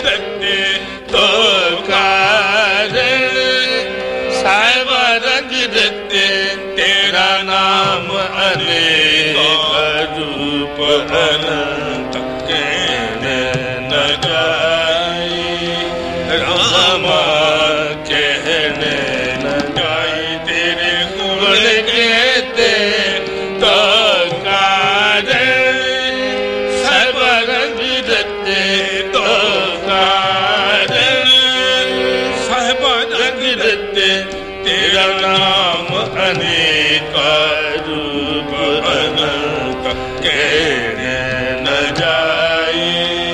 रते तो कारण साहिब रंग रते तेरा नाम अनेक रूप अनंत कहने न जाए रामा कहने न जाए तेरे गुण कहते तो कारण सब रंग रते तो कारण सब रंग रते तेरा नाम अनेक रूप अनंत कहने न जाए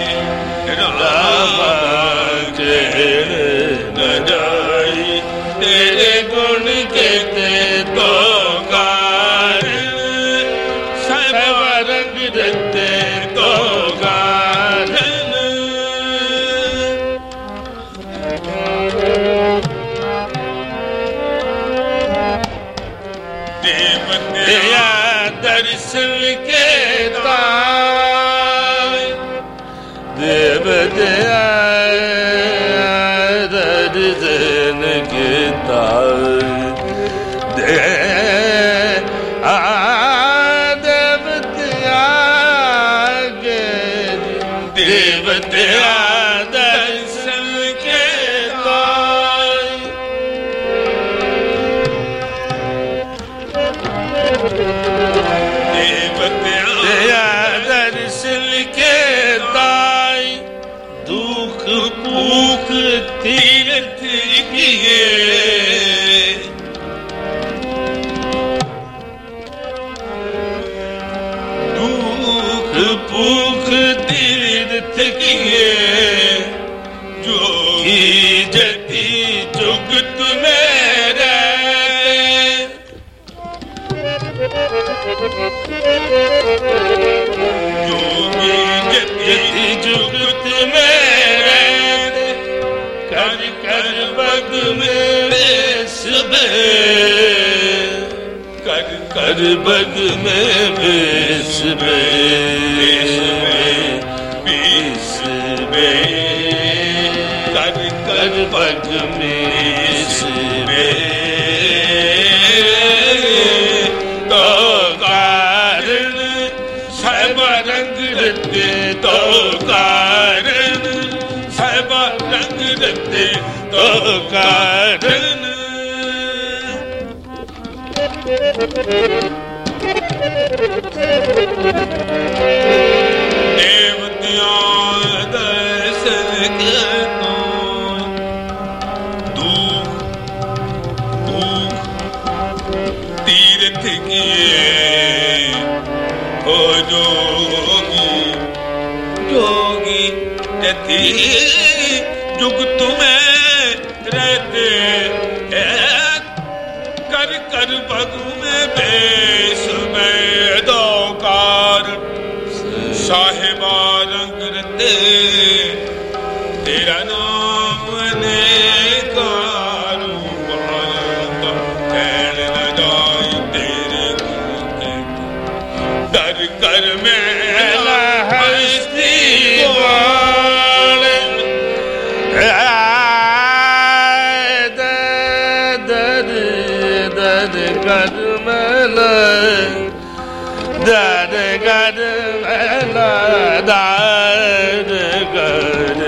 रामा कहने न जाए तेरे गुण कहते तो कारण सब रंग रते तो कारण देव दया दर्शन के दाय देव दया दर्शन के दाय देव दया दर्शन के दाय देव दया दर्शन के दाय दुख भूख तीर्थ किए दुख भूख तीर्थ किए जोगी जति जुगत में रहते जोगी जति जुगत में रहते कर कर बग में बेस कर कर बग में बेस बीस कर कर बग में तो कारण सब रंग रते तो कारण सब रंग रते तो कारण देवतियों दर्शन के दुख भूख तीर्थ किए हो जोगी जोगी जति जुग तुम्हें रहते कर कर बगु में बेस में दौकार साहिबा रंग रते तेरा नाम अनेक रूप अनंत कहने न जाए तेरे गुण डर कर मेला हस्ती कर मेला दर कर मेला दर कर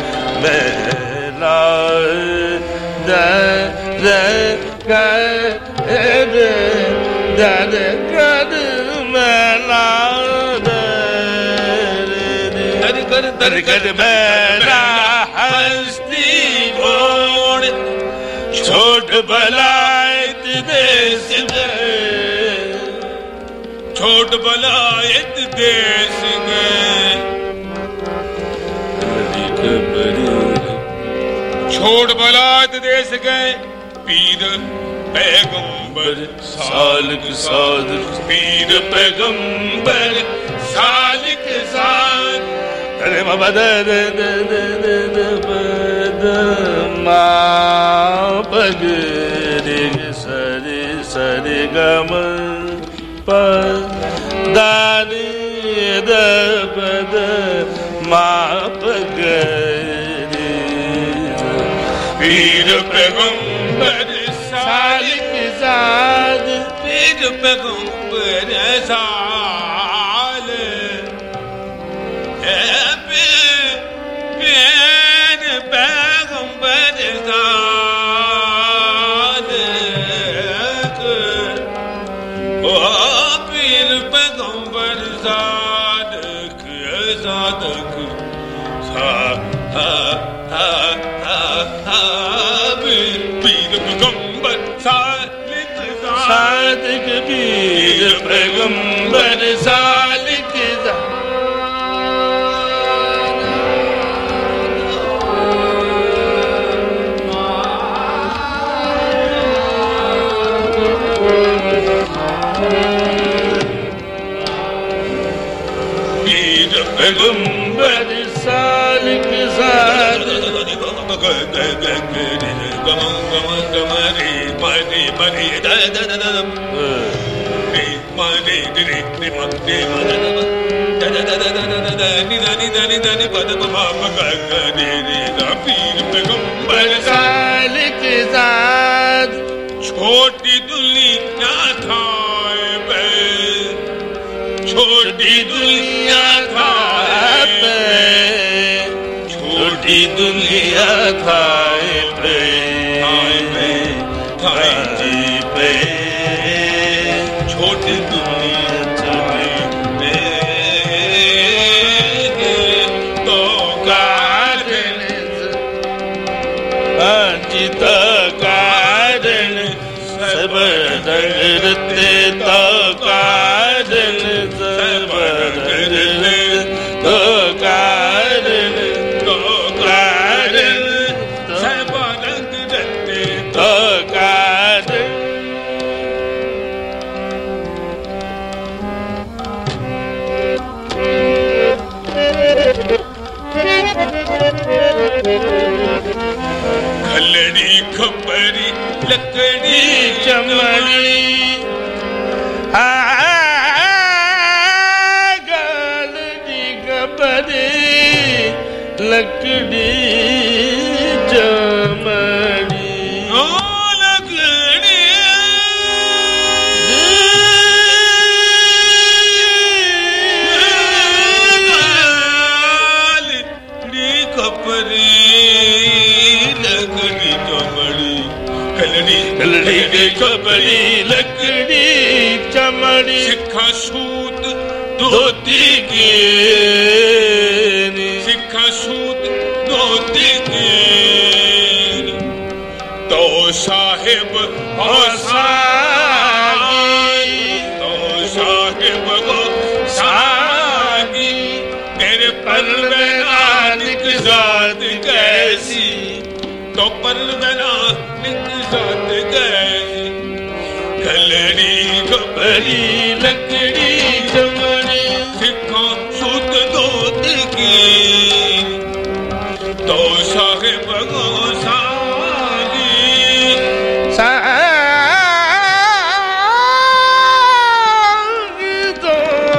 मेला दर कर मेला दर कर मेला हस्ती बोल छोट बलायत देश गए छोट बलायत देश गए छोट बलायत देश गए पीर पैगंबर सालिक सादर पीर पैगंबर सालिक साद अरे बाबा मा पग रे सरे सरे गम प दानी द पद मा पग पीर पैगंबर सालिक ज़ाद पीर पैगंबर साल पीर पैगंबर साल ओ पीर पैगंबर सादक सादक पीर पैगंबर सादिक पीर पैगंबर सालिक पीर पैगंबर सालिक छोटी दुनिया था छोटी दुनिया था छोटी दुनिया था छोटी दुनिया तो कारण अंजित कारण सब डरते तो कारण सब डरते तो कारण सब डरते तो कारण खलड़ी खपरी लकड़ी चमड़ी गलड़ी खपरी लकड़ी चमड़ी ओ लकड़ी गलड़ी खपरी लकड़ी चमड़ी खलड़ी खपरी लकड़ी चमड़ी सिक्खा सूत धोती की सिक्खा सूत धोती की तो साहिब हो सागी तो साहिब हो सागी तेरे परवेना निकजात कैसी तो परवेना निकजात कैसी खलड़ी खपरी लकड़ी चमड़ी सिक्खा सूत धोत की तो साहिब गो सागी सागी तो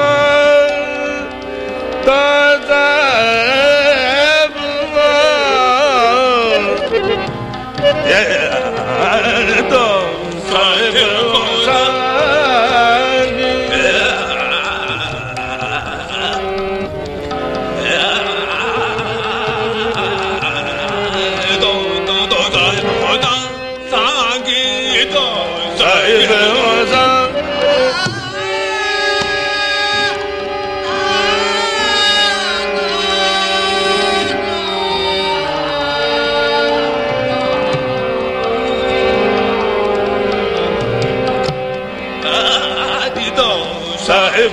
साहिब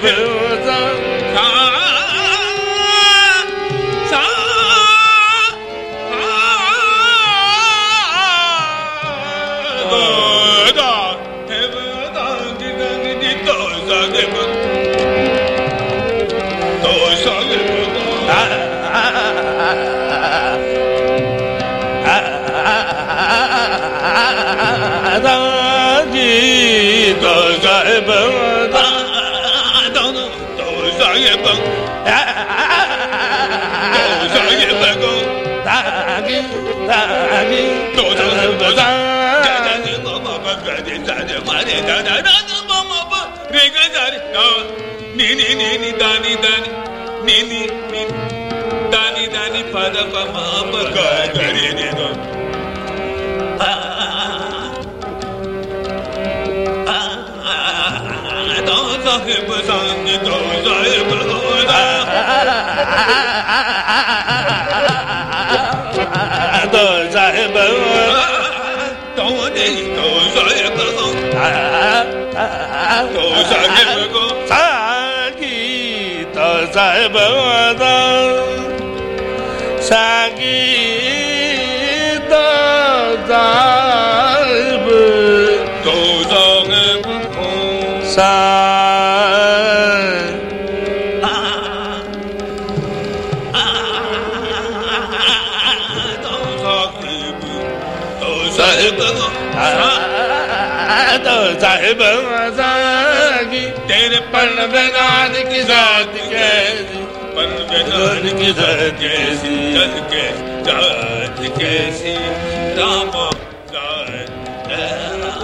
तेरे परवेदान की जात कैसी परवेदान की जात कैसी जात कैसी राम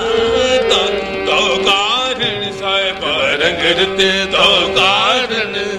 तो कारण साहिब रंगते तो कारण